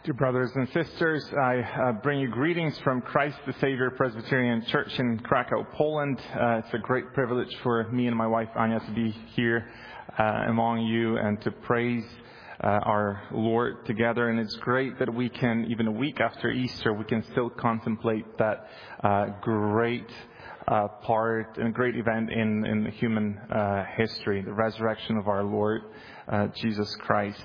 Dear brothers and sisters, I bring you greetings from Christ the Savior Presbyterian Church in Krakow, Poland. It's a great privilege for me and my wife Anya to be here among you and to praise our Lord together. And it's great that we can, even a week after Easter, we can still contemplate that great part and great event in human history, the resurrection of our Lord Jesus Christ.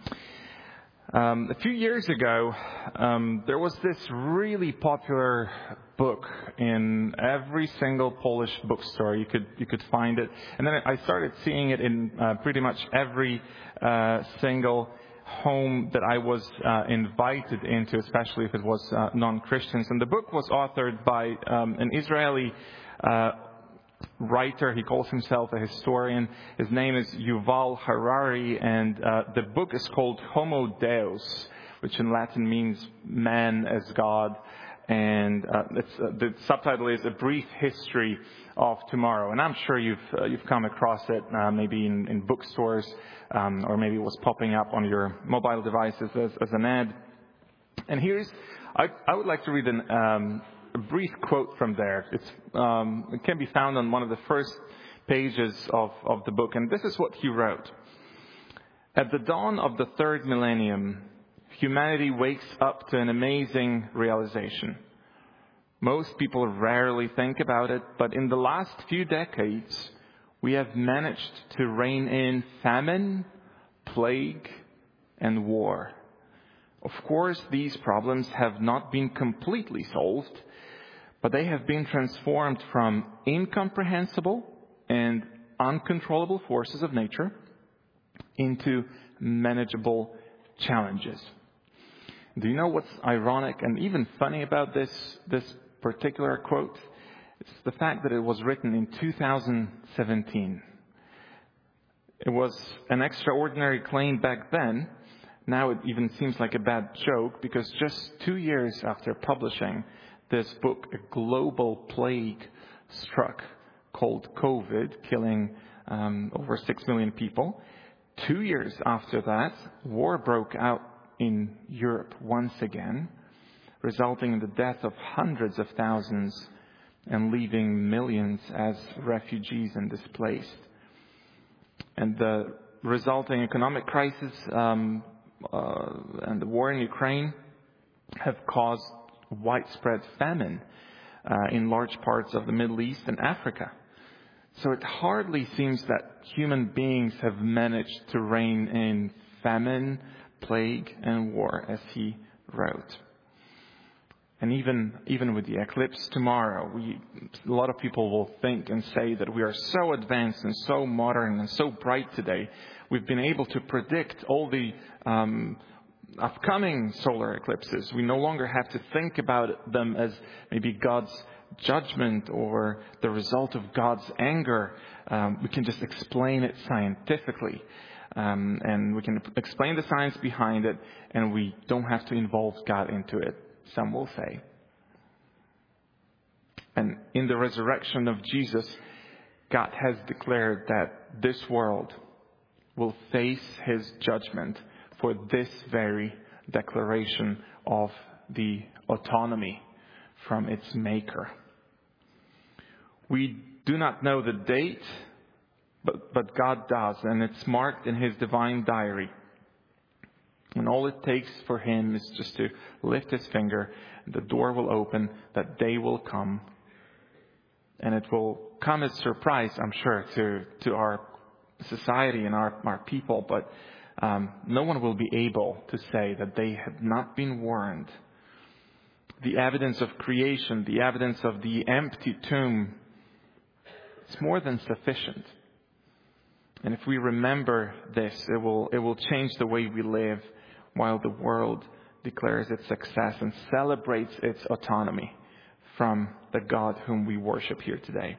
A few years ago, there was this really popular book in every single Polish bookstore. You could find it, and then I started seeing it in pretty much every single home that I was invited into, especially if it was non-Christians. And the book was authored by an Israeli writer. He calls himself a historian. His name is Yuval Harari, and the book is called Homo Deus, which in Latin means man as God. And the subtitle is A Brief History of Tomorrow. And I'm sure you've come across it maybe in bookstores, or maybe it was popping up on your mobile devices as an ad. And I would like to read a brief quote from there. It can be found on one of the first pages of the book, and this is what he wrote. At the dawn of the third millennium, humanity wakes up to an amazing realization. Most people rarely think about it, but in the last few decades, we have managed to rein in famine, plague, and war. Of course, these problems have not been completely solved, but they have been transformed from incomprehensible and uncontrollable forces of nature into manageable challenges. Do you know what's ironic and even funny about this particular quote? It's the fact that it was written in 2017. It was an extraordinary claim back then. Now it even seems like a bad joke, because just 2 years after publishing this book, a global plague struck called COVID, killing over 6 million people. 2 years after that, war broke out in Europe once again, resulting in the death of hundreds of thousands and leaving millions as refugees and displaced. And the resulting economic crisis and the war in Ukraine have caused widespread famine in large parts of the Middle East and Africa. So it hardly seems that human beings have managed to rein in famine, plague, and war, as he wrote. And even with the eclipse tomorrow, a lot of people will think and say that we are so advanced and so modern and so bright today. We've been able to predict all the upcoming solar eclipses. We no longer have to think about them as maybe God's judgment or the result of God's anger. We can just explain it scientifically. And we can explain the science behind it, and we don't have to involve God into it, some will say. And in the resurrection of Jesus, God has declared that this world will face his judgment for this very declaration of the autonomy from its maker. We do not know the date, but God does, and it's marked in his divine diary. And all it takes for him is just to lift his finger, and the door will open, that day will come. And it will come as a surprise, I'm sure, to our society and our people, but no one will be able to say that they have not been warned. The evidence of creation, the evidence of the empty tomb, it's more than sufficient. And if we remember this, it will change the way we live while the world declares its success and celebrates its autonomy from the God whom we worship here today.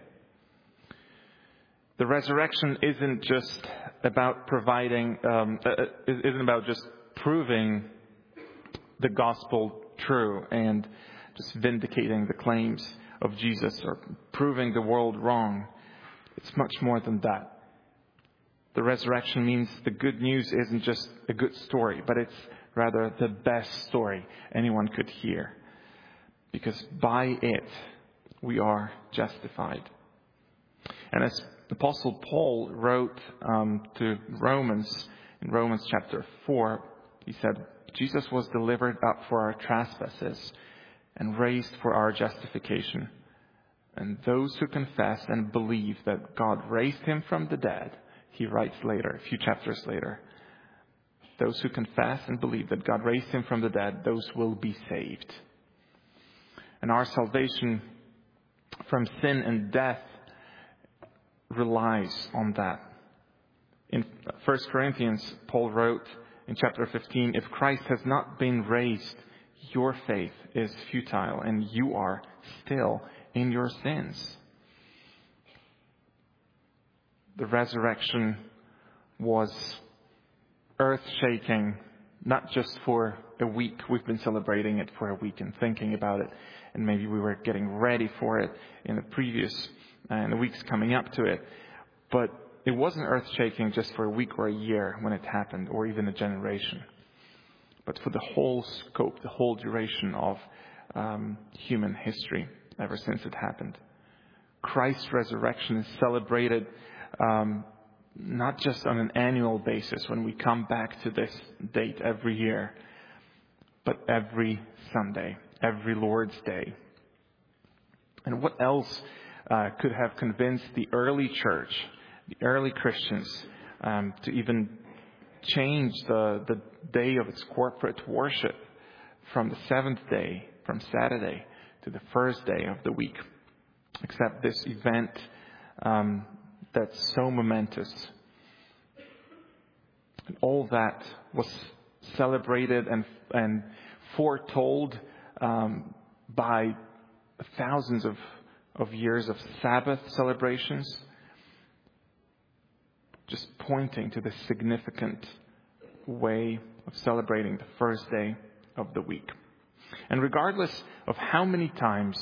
The resurrection isn't just about isn't about just proving the gospel true and just vindicating the claims of Jesus or proving the world wrong. It's much more than that. The resurrection means the good news isn't just a good story, but it's rather the best story anyone could hear. Because by it, we are justified. And as Apostle Paul wrote to Romans, in Romans chapter 4, he said, Jesus was delivered up for our trespasses and raised for our justification. And those who confess and believe that God raised him from the dead, he writes later, a few chapters later, those who confess and believe that God raised him from the dead, those will be saved. And our salvation from sin and death relies on that. In 1 Corinthians, Paul wrote in chapter 15, if Christ has not been raised, your faith is futile and you are still in your sins. The resurrection was earth-shaking, not just for a week. We've been celebrating it for a week and thinking about it, and maybe we were getting ready for it in the weeks coming up to it. But it wasn't earth-shaking just for a week or a year when it happened, or even a generation. But for the whole scope, the whole duration of human history, ever since it happened. Christ's resurrection is celebrated not just on an annual basis when we come back to this date every year, but every Sunday, every Lord's Day. And what else could have convinced the early church, the early Christians, to even change the day of its corporate worship from the seventh day, from Saturday, to the first day of the week, except this event that's so momentous. And all that was celebrated and foretold by thousands of years of Sabbath celebrations, just pointing to the significant way of celebrating the first day of the week. And regardless of how many times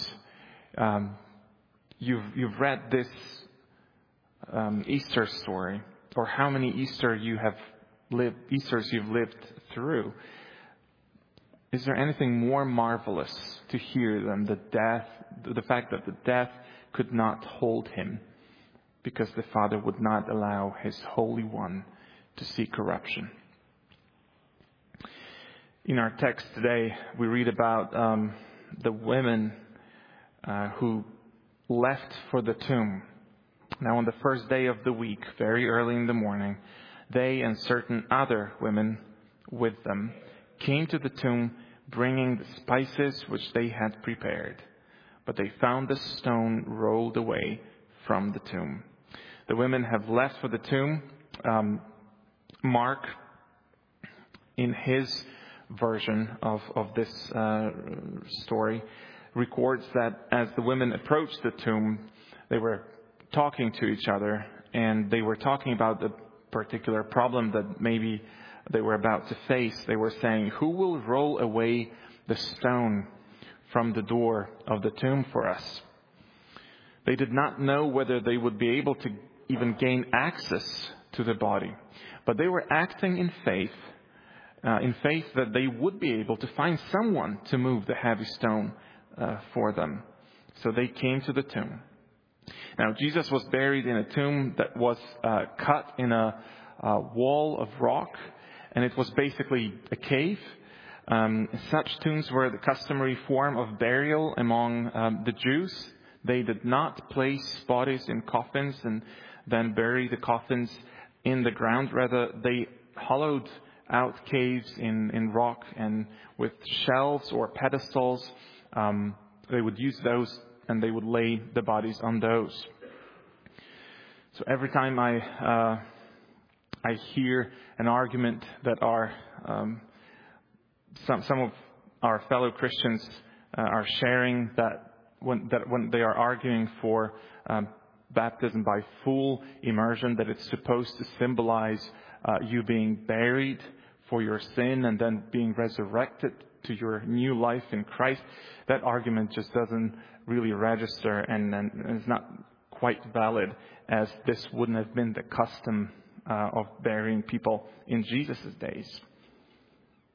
you've read this Easter story, or how many Easters you've lived through, is there anything more marvelous to hear than the fact that the death could not hold him, because the Father would not allow his Holy One to see corruption? In our text today, we read about the women who left for the tomb. Now, on the first day of the week, very early in the morning, they and certain other women with them came to the tomb bringing the spices which they had prepared. But they found the stone rolled away from the tomb. The women have left for the tomb. Mark, in his version of this story, records that as the women approached the tomb, they were talking to each other, and they were talking about the particular problem that maybe they were about to face. They were saying, who will roll away the stone from the door of the tomb for us? They did not know whether they would be able to even gain access to the body, but they were acting in faith that they would be able to find someone to move the heavy stone for them. So they came to the tomb. Now, Jesus was buried in a tomb that was cut in a wall of rock, and it was basically a cave. Such tombs were the customary form of burial among the Jews. They did not place bodies in coffins and then bury the coffins in the ground. Rather, they hollowed out caves in rock, and with shelves or pedestals, they would use those, and they would lay the bodies on those. So every time I hear an argument that some of our fellow Christians are sharing, that when they are arguing for baptism by full immersion, that it's supposed to symbolize you being buried for your sin and then being resurrected to your new life in Christ, that argument just doesn't really register and is not quite valid, as this wouldn't have been the custom of burying people in Jesus' days.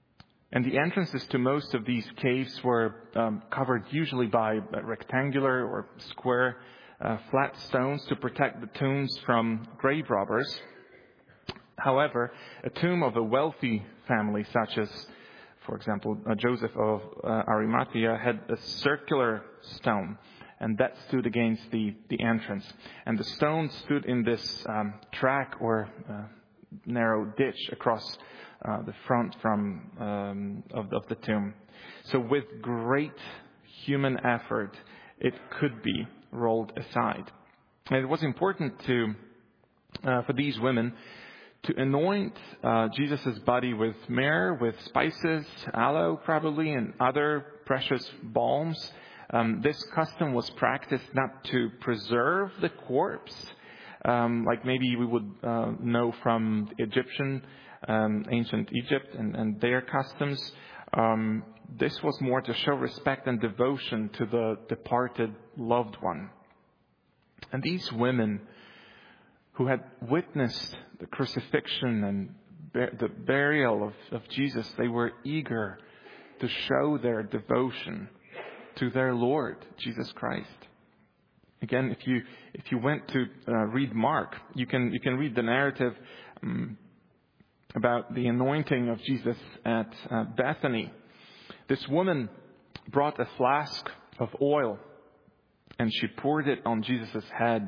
And the entrances to most of these caves were covered usually by rectangular or square flat stones to protect the tombs from grave robbers. However, a tomb of a wealthy family, such as, for example, Joseph of Arimathea, had a circular stone, and that stood against the entrance. And the stone stood in this track or narrow ditch across the front of the tomb. So with great human effort, it could be rolled aside. And it was important for these women to anoint Jesus' body with myrrh, with spices, aloe probably, and other precious balms. This custom was practiced not to preserve the corpse, like maybe we would know from Egyptian, ancient Egypt and their customs. This was more to show respect and devotion to the departed loved one. And these women who had witnessed the crucifixion and the burial of Jesus, they were eager to show their devotion to their Lord, Jesus Christ. Again, if you went to read Mark, you can read the narrative about the anointing of Jesus at Bethany. This woman brought a flask of oil and she poured it on Jesus' head.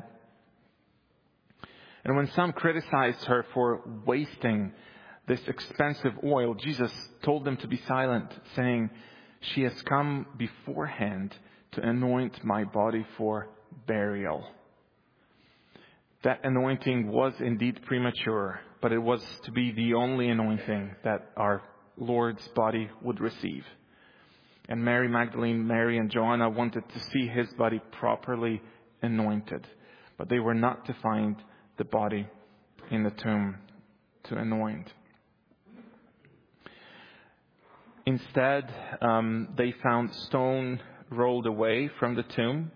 And when some criticized her for wasting this expensive oil, Jesus told them to be silent, saying, "She has come beforehand to anoint my body for burial." That anointing was indeed premature, but it was to be the only anointing that our Lord's body would receive. And Mary Magdalene, Mary, and Joanna wanted to see his body properly anointed, but they were not to find the body in the tomb to anoint. Instead, they found stone rolled away from the tomb,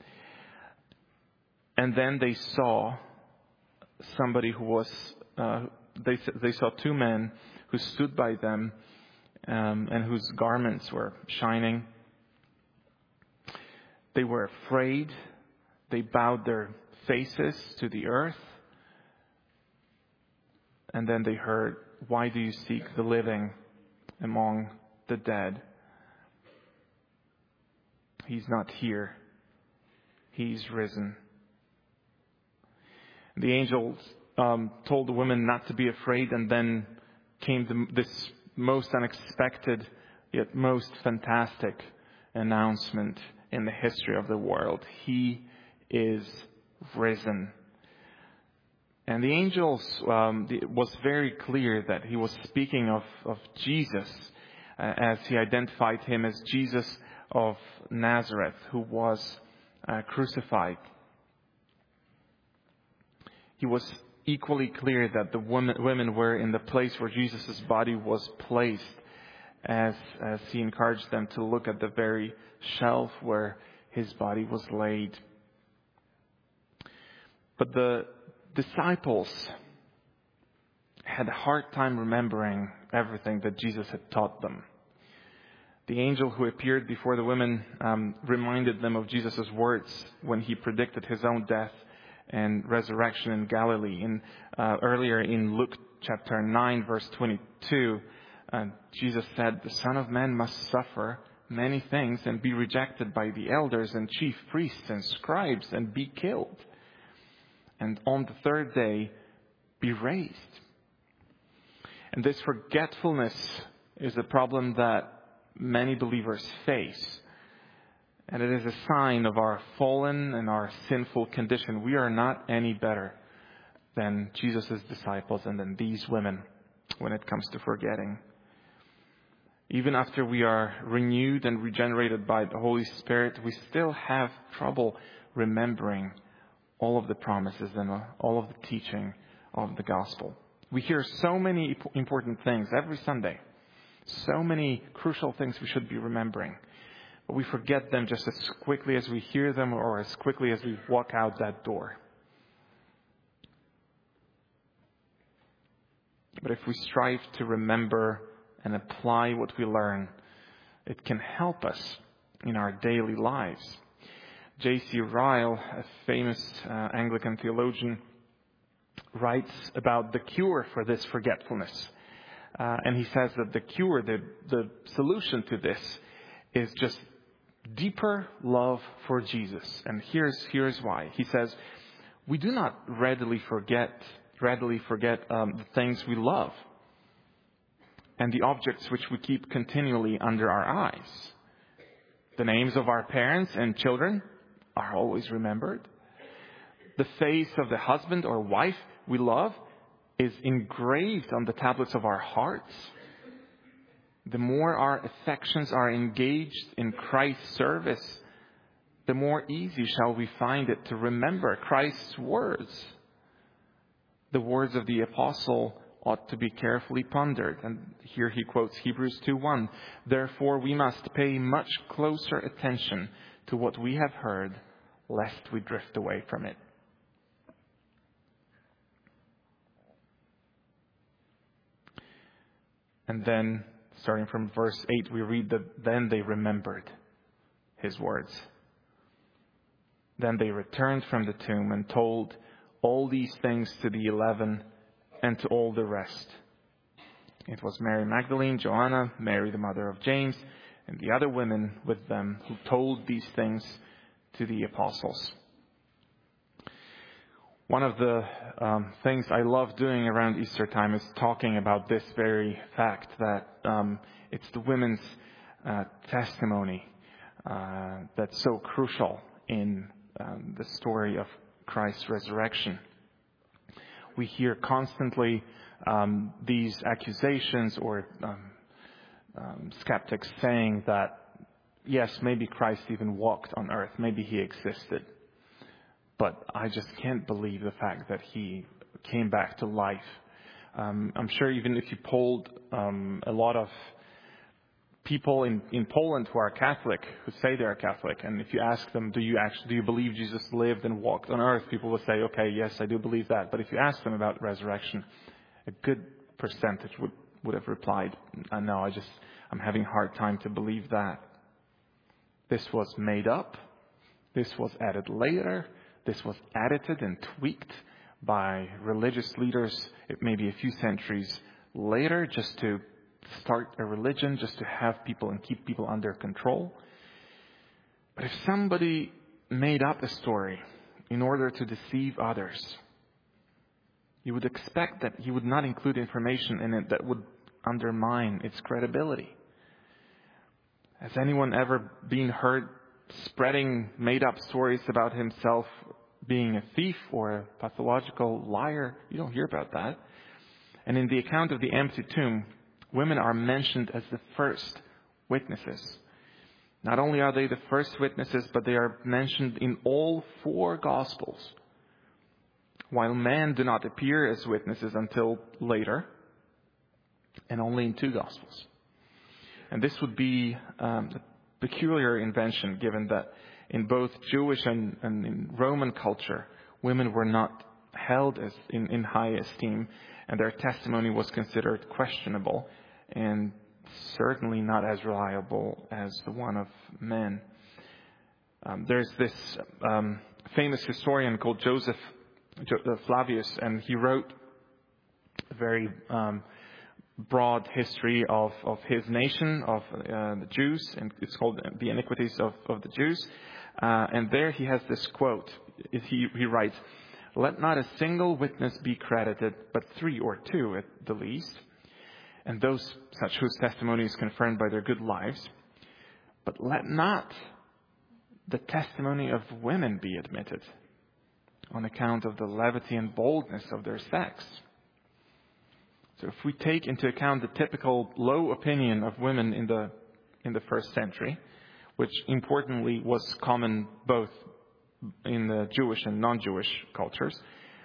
and then they saw somebody who was. They saw two men who stood by them and whose garments were shining. They were afraid. They bowed their faces to the earth. And then they heard, "Why do you seek the living among the dead? He's not here. He's risen." The angels told the women not to be afraid, and then came this most unexpected yet most fantastic announcement in the history of the world. He is risen. And the angels, it was very clear that he was speaking of Jesus, as he identified him as Jesus of Nazareth, who was crucified. He was equally clear that the women were in the place where Jesus' body was placed, as he encouraged them to look at the very shelf where his body was laid. But the disciples had a hard time remembering everything that Jesus had taught them. The angel who appeared before the women reminded them of Jesus' words when he predicted his own death and resurrection in Galilee. Earlier in Luke chapter 9, verse 22, Jesus said, "The Son of Man must suffer many things and be rejected by the elders and chief priests and scribes and be killed, and on the third day be raised." And this forgetfulness is a problem that many believers face. And it is a sign of our fallen and our sinful condition. We are not any better than Jesus' disciples and than these women when it comes to forgetting. Even after we are renewed and regenerated by the Holy Spirit, we still have trouble remembering all of the promises and all of the teaching of the gospel. We hear so many important things every Sunday, so many crucial things we should be remembering, but we forget them just as quickly as we hear them or as quickly as we walk out that door. But if we strive to remember and apply what we learn, it can help us in our daily lives. J.C. Ryle, a famous Anglican theologian, writes about the cure for this forgetfulness. And he says that the cure, the solution to this is just deeper love for Jesus. And here's why. He says, we do not readily forget the things we love and the objects which we keep continually under our eyes. The names of our parents and children are always remembered. The face of the husband or wife we love is engraved on the tablets of our hearts. The more our affections are engaged in Christ's service, the more easy shall we find it to remember Christ's words. The words of the apostle ought to be carefully pondered. And here he quotes Hebrews 2:1. Therefore we must pay much closer attention to what we have heard, lest we drift away from it. And then, starting from verse 8, we read that then they remembered his words. Then they returned from the tomb and told all these things to the 11 and to all the rest. It was Mary Magdalene, Joanna, Mary the mother of James, and the other women with them who told these things to the apostles. One of the things I love doing around Easter time is talking about this very fact that it's the women's testimony that's so crucial in the story of Christ's resurrection. We hear constantly these accusations or skeptics saying that, yes, maybe Christ even walked on earth, maybe he existed. But I just can't believe the fact that he came back to life. I'm sure even if you polled a lot of people in Poland who are Catholic, who say they are Catholic, and if you ask them, do you believe Jesus lived and walked on earth? People will say, okay, yes, I do believe that. But if you ask them about resurrection, a good percentage would have replied, no, I'm having a hard time to believe that. This was made up. This was added later. This was edited and tweaked by religious leaders maybe a few centuries later just to start a religion, just to have people and keep people under control. But if somebody made up a story in order to deceive others, you would expect that he would not include information in it that would undermine its credibility. Has anyone ever been heard spreading made-up stories about himself being a thief or a pathological liar? You don't hear about that. And in the account of the empty tomb, women are mentioned as the first witnesses. Not only are they the first witnesses, but they are mentioned in all 4 Gospels, while men do not appear as witnesses until later, and only in 2 Gospels. And this would be a peculiar invention, given that in both Jewish and in Roman culture, women were not held as in high esteem, and their testimony was considered questionable and certainly not as reliable as the one of men. There's this famous historian called Joseph Flavius, and he wrote a very broad history of his nation, of the Jews, and it's called The Iniquities of the Jews. And there he has this quote. He writes, "Let not a single witness be credited, but 3 or 2 at the least, and those such whose testimony is confirmed by their good lives. But let not the testimony of women be admitted, on account of the levity and boldness of their sex." So if we take into account the typical low opinion of women in the first century, which importantly was common both in the Jewish and non-Jewish cultures,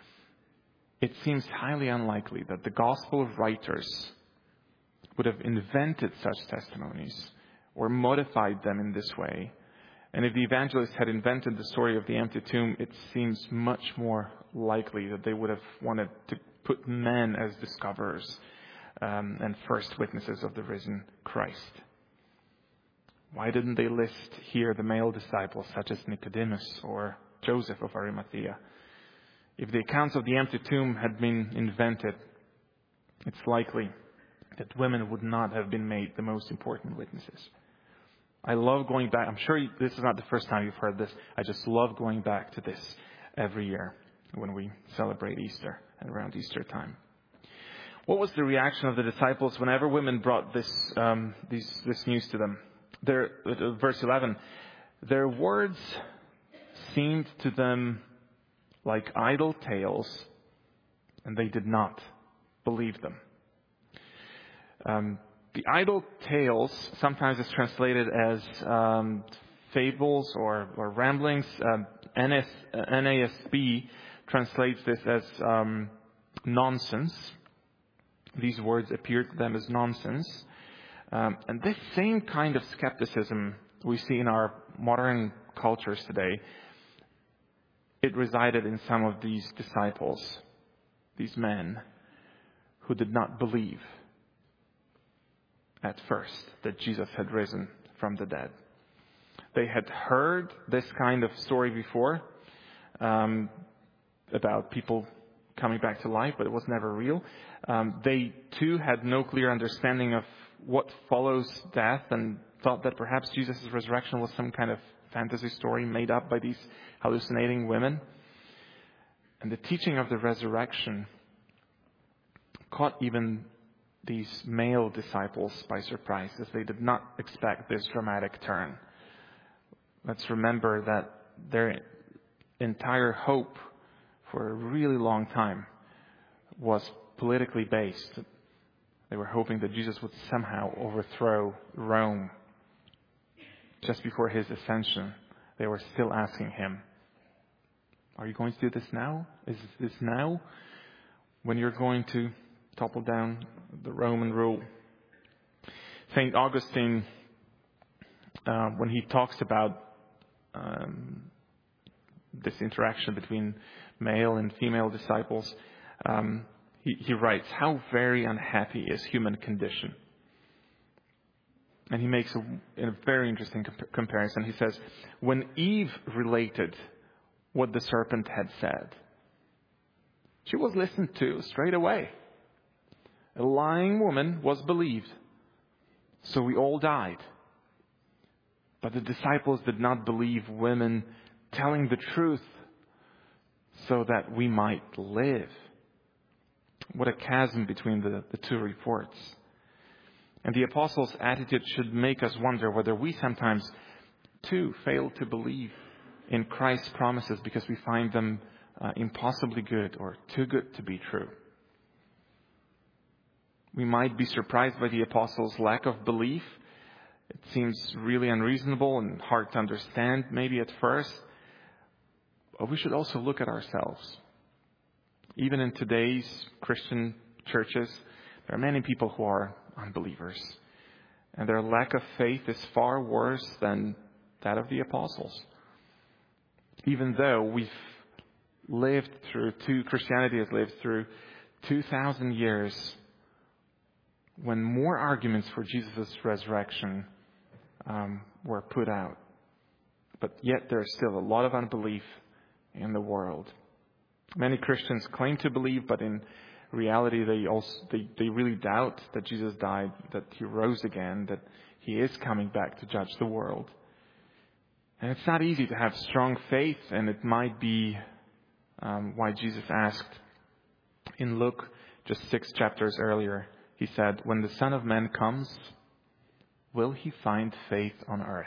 it seems highly unlikely that the gospel writers would have invented such testimonies or modified them in this way. And if the evangelists had invented the story of the empty tomb, it seems much more likely that they would have wanted to put men as discoverers and first witnesses of the risen Christ. Why didn't they list here the male disciples such as Nicodemus or Joseph of Arimathea? If the accounts of the empty tomb had been invented, it's likely that women would not have been made the most important witnesses. I love going back. I'm sure this is not the first time you've heard this. I just love going back to this every year when we celebrate Easter and around Easter time. What was the reaction of the disciples whenever women brought this news to them? Verse 11, their words seemed to them like idle tales, and they did not believe them. The idle tales sometimes is translated as fables or ramblings. NASB translates this as nonsense. These words appear to them as nonsense. And this same kind of skepticism we see in our modern cultures today, it resided in some of these disciples, these men who did not believe at first that Jesus had risen from the dead. They had heard this kind of story before about people coming back to life, but it was never real. They too had no clear understanding of what follows death and thought that perhaps Jesus' resurrection was some kind of fantasy story made up by these hallucinating women. And the teaching of the resurrection caught even these male disciples by surprise, as they did not expect this dramatic turn. Let's remember that their entire hope for a really long time was politically based. They were hoping that Jesus would somehow overthrow Rome. Just before his ascension, they were still asking him, are you going to do this now? Is this now when you're going to topple down the Roman rule? St. Augustine, when he talks about this interaction between male and female disciples, he writes, how very unhappy is human condition. And he makes a very interesting comparison. He says, when Eve related what the serpent had said, she was listened to straight away. A lying woman was believed, so we all died. But the disciples did not believe women telling the truth so that we might live. What a chasm between the two reports. And the apostles' attitude should make us wonder whether we sometimes too fail to believe in Christ's promises because we find them impossibly good or too good to be true. We might be surprised by the apostles' lack of belief. It seems really unreasonable and hard to understand maybe at first. But we should also look at ourselves. Even in today's Christian churches, there are many people who are unbelievers. And their lack of faith is far worse than that of the apostles. Even though Christianity has lived through 2,000 years when more arguments for Jesus' resurrection were put out. But yet there's still a lot of unbelief in the world. Many Christians claim to believe, but in reality they really doubt that Jesus died, that he rose again, that he is coming back to judge the world. And it's not easy to have strong faith, and it might be why Jesus asked in Luke, just 6 chapters earlier, he said, when the Son of Man comes, will he find faith on earth?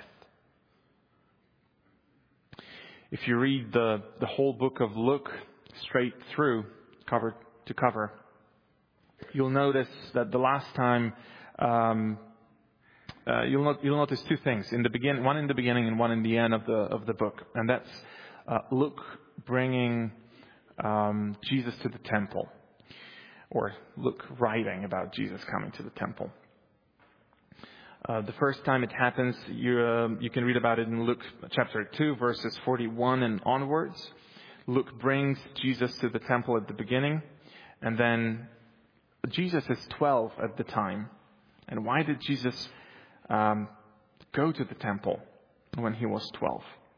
If you read the whole book of Luke straight through, cover to cover, you'll notice that the last time you'll notice 2 things. One in the beginning and one in the end of the book, and that's Luke bringing Jesus to the temple, or Luke writing about Jesus coming to the temple. The first time it happens, you can read about it in Luke chapter 2, verses 41 and onwards. Luke brings Jesus to the temple at the beginning, and then Jesus is 12 at the time. And why did Jesus go to the temple when he was 12?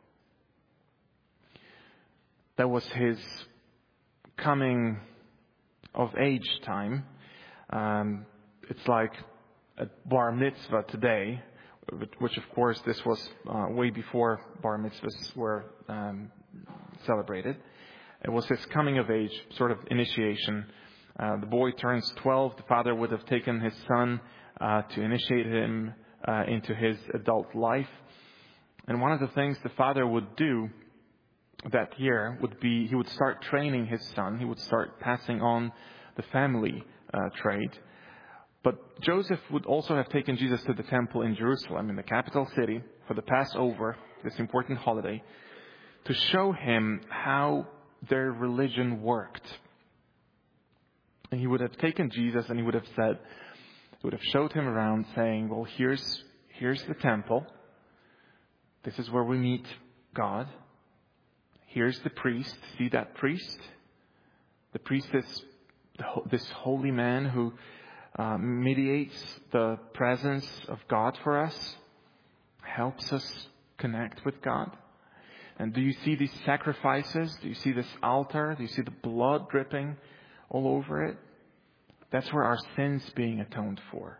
That was his coming of age time. It's like a bar mitzvah today, which of course this was way before bar mitzvahs were celebrated. It was his coming of age, sort of initiation. The boy turns 12. The father would have taken his son to initiate him into his adult life. And one of the things the father would do that year would be he would start training his son. He would start passing on the family trade. But Joseph would also have taken Jesus to the temple in Jerusalem, in the capital city, for the Passover, this important holiday, to show him how their religion worked. And he would have taken Jesus and he would have showed him around saying, well, here's the temple. This is where we meet God. Here's the priest. See that priest? The priest is this holy man who mediates the presence of God for us, helps us connect with God. And do you see these sacrifices? Do you see this altar? Do you see the blood dripping all over it? That's where our sins being atoned for.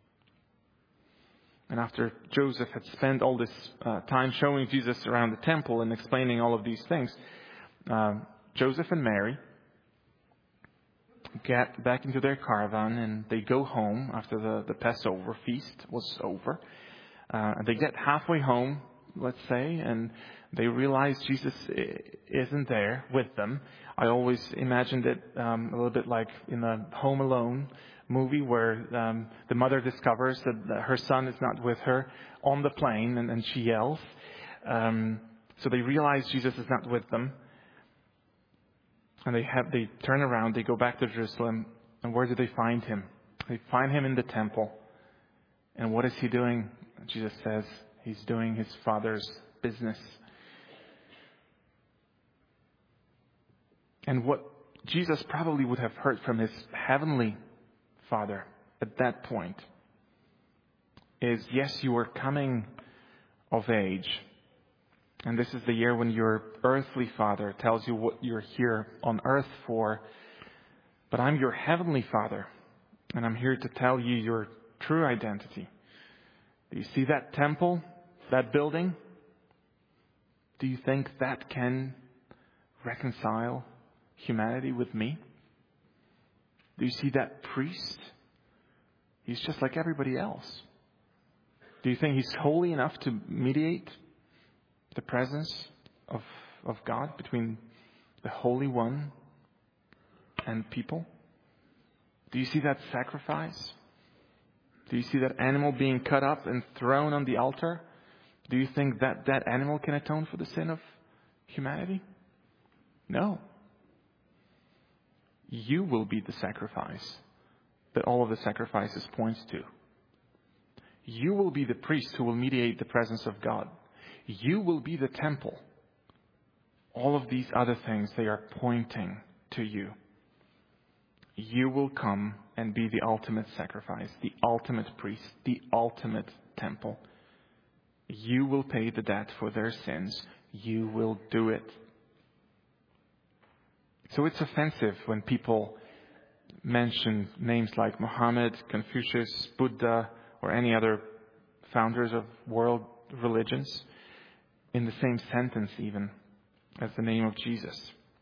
And after Joseph had spent all this time showing Jesus around the temple and explaining all of these things, Joseph and Mary get back into their caravan and they go home after the Passover feast was over. And they get halfway home, let's say, and they realize Jesus isn't there with them. I always imagined it a little bit like in the Home Alone movie where the mother discovers that her son is not with her on the plane and she yells. So they realize Jesus is not with them. And they turn around, they go back to Jerusalem, and where do they find him? They find him in the temple. And what is he doing? Jesus says he's doing his Father's business. And what Jesus probably would have heard from his heavenly Father at that point is, yes, you are coming of age. And this is the year when your earthly father tells you what you're here on earth for. But I'm your heavenly Father, and I'm here to tell you your true identity. Do you see that temple, that building? Do you think that can reconcile humanity with me? Do you see that priest? He's just like everybody else. Do you think he's holy enough to mediate the presence of God between the Holy One and people? Do you see that sacrifice? Do you see that animal being cut up and thrown on the altar? Do you think that that animal can atone for the sin of humanity? No. You will be the sacrifice that all of the sacrifices points to. You will be the priest who will mediate the presence of God. You will be the temple. All of these other things, they are pointing to you. You will come and be the ultimate sacrifice, the ultimate priest, the ultimate temple. You will pay the debt for their sins. You will do it. So it's offensive when people mention names like Muhammad, Confucius, Buddha, or any other founders of world religions in the same sentence even as the name of Jesus.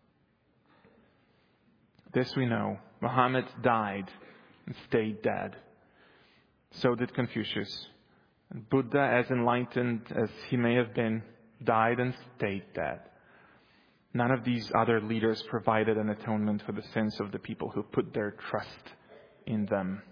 This we know. Muhammad died and stayed dead. So did Confucius. And Buddha, as enlightened as he may have been, died and stayed dead. None of these other leaders provided an atonement for the sins of the people who put their trust in them.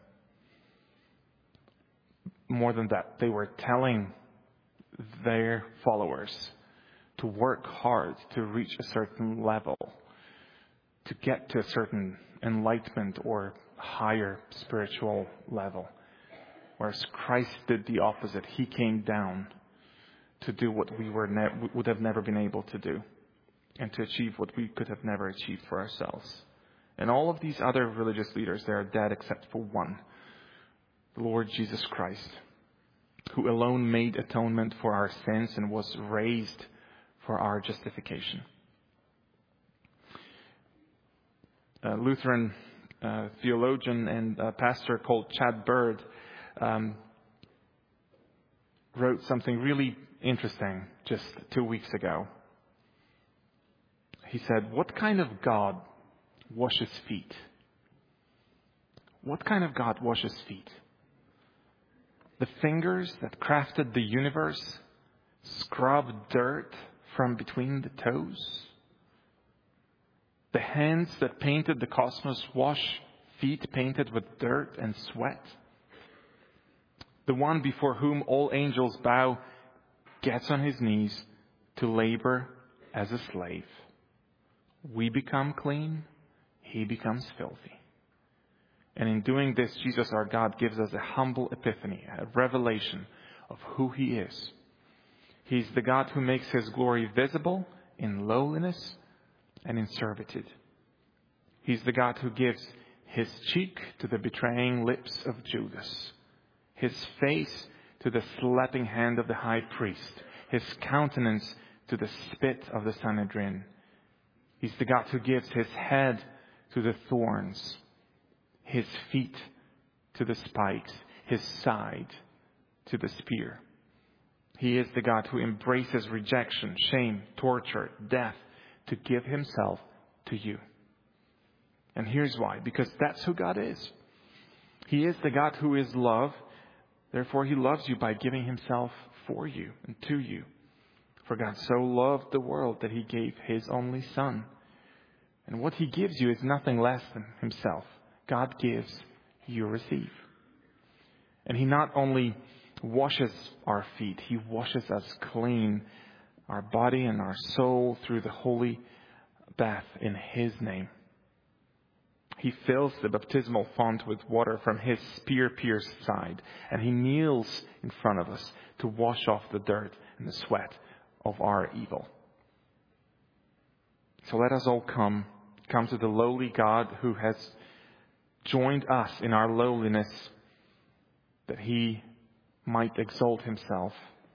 More than that, they were telling their followers to work hard to reach a certain level, to get to a certain enlightenment or higher spiritual level. Whereas Christ did the opposite. He came down to do what we would have never been able to do, and to achieve what we could have never achieved for ourselves. And all of these other religious leaders, they are dead except for one, the Lord Jesus Christ, who alone made atonement for our sins and was raised for our justification. A Lutheran theologian and pastor called Chad Bird wrote something really interesting just 2 weeks ago. He said, "What kind of God washes feet? What kind of God washes feet? The fingers that crafted the universe scrub dirt from between the toes? The hands that painted the cosmos wash feet painted with dirt and sweat? The one before whom all angels bow gets on his knees to labor as a slave. We become clean, he becomes filthy. And in doing this, Jesus our God gives us a humble epiphany, a revelation of who he is. He's the God who makes his glory visible in lowliness and in servitude. He's the God who gives his cheek to the betraying lips of Judas, his face to the slapping hand of the high priest, his countenance to the spit of the Sanhedrin. He's the God who gives his head to the thorns, his feet to the spikes, his side to the spear. He is the God who embraces rejection, shame, torture, death to give himself to you. And here's why. Because that's who God is. He is the God who is love. Therefore, he loves you by giving himself for you and to you. For God so loved the world that he gave his only Son. And what he gives you is nothing less than himself. God gives, you receive. And he not only washes our feet, he washes us clean, our body and our soul, through the holy bath in his name. He fills the baptismal font with water from his spear-pierced side, and he kneels in front of us to wash off the dirt and the sweat of our evil. So let us all come to the lowly God who has joined us in our lowliness, that he might exalt himself.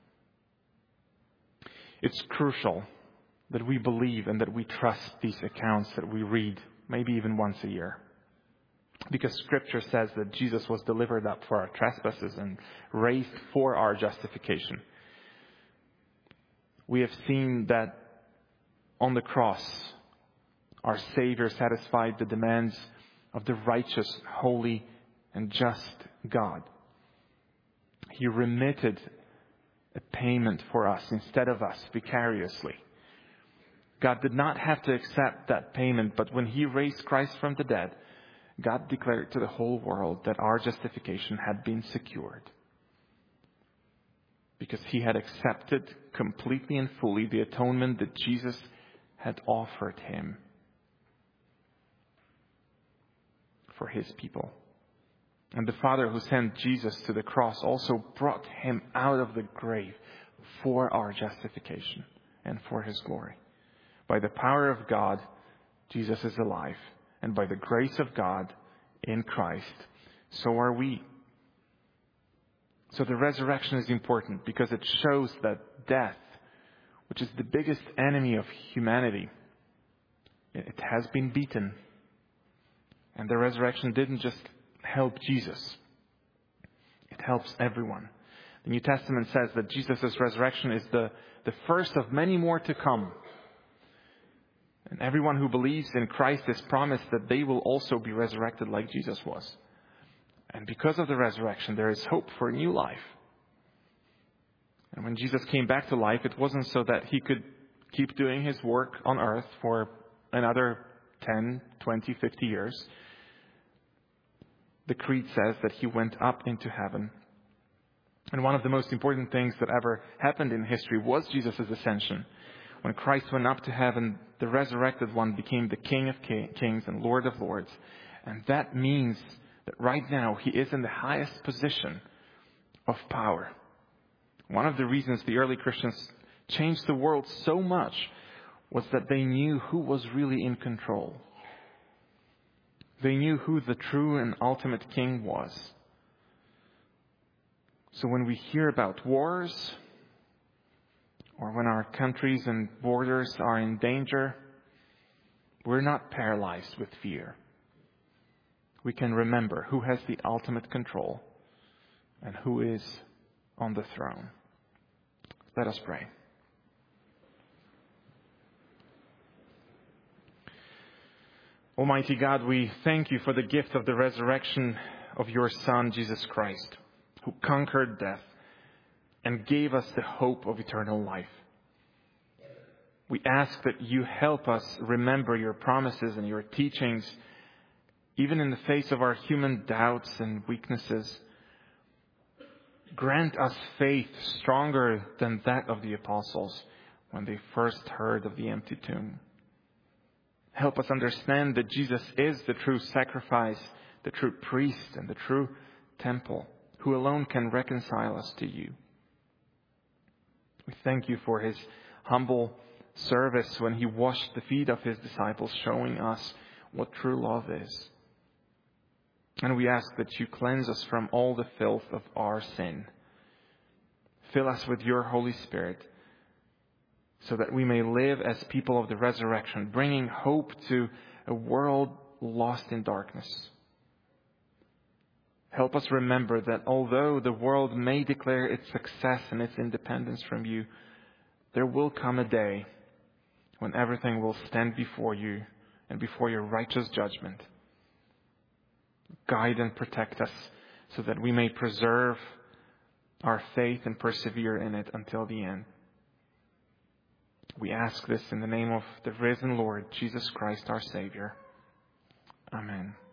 It's crucial that we believe and that we trust these accounts that we read, maybe even once a year. Because Scripture says that Jesus was delivered up for our trespasses and raised for our justification. We have seen that on the cross, our Savior satisfied the demands of the righteous, holy, and just God. He remitted a payment for us instead of us vicariously. God did not have to accept that payment, but when he raised Christ from the dead, God declared to the whole world that our justification had been secured. Because he had accepted completely and fully the atonement that Jesus had offered him for his people. And the Father who sent Jesus to the cross also brought him out of the grave for our justification and for his glory. By the power of God, Jesus is alive. And by the grace of God in Christ, so are we. So the resurrection is important because it shows that death, which is the biggest enemy of humanity, it has been beaten. And the resurrection didn't just help Jesus. It helps everyone. The New Testament says that Jesus' resurrection is the first of many more to come. And everyone who believes in Christ is promised that they will also be resurrected like Jesus was. And because of the resurrection, there is hope for a new life. And when Jesus came back to life, it wasn't so that he could keep doing his work on earth for another 10, 20, 50 years. The Creed says that he went up into heaven. And one of the most important things that ever happened in history was Jesus' ascension. When Christ went up to heaven, the resurrected one became the King of Kings and Lord of Lords. And that means that right now he is in the highest position of power. One of the reasons the early Christians changed the world so much was that they knew who was really in control. They knew who the true and ultimate king was. So when we hear about wars, or when our countries and borders are in danger, we're not paralyzed with fear. We can remember who has the ultimate control and who is on the throne. Let us pray. Almighty God, we thank you for the gift of the resurrection of your Son, Jesus Christ, who conquered death and gave us the hope of eternal life. We ask that you help us remember your promises and your teachings, even in the face of our human doubts and weaknesses. Grant us faith stronger than that of the apostles when they first heard of the empty tomb. Help us understand that Jesus is the true sacrifice, the true priest, and the true temple, who alone can reconcile us to you. We thank you for his humble service when he washed the feet of his disciples, showing us what true love is. And we ask that you cleanse us from all the filth of our sin. Fill us with your Holy Spirit so that we may live as people of the resurrection, bringing hope to a world lost in darkness. Help us remember that although the world may declare its success and its independence from you, there will come a day when everything will stand before you and before your righteous judgment. Guide and protect us so that we may preserve our faith and persevere in it until the end. We ask this in the name of the risen Lord, Jesus Christ, our Savior. Amen.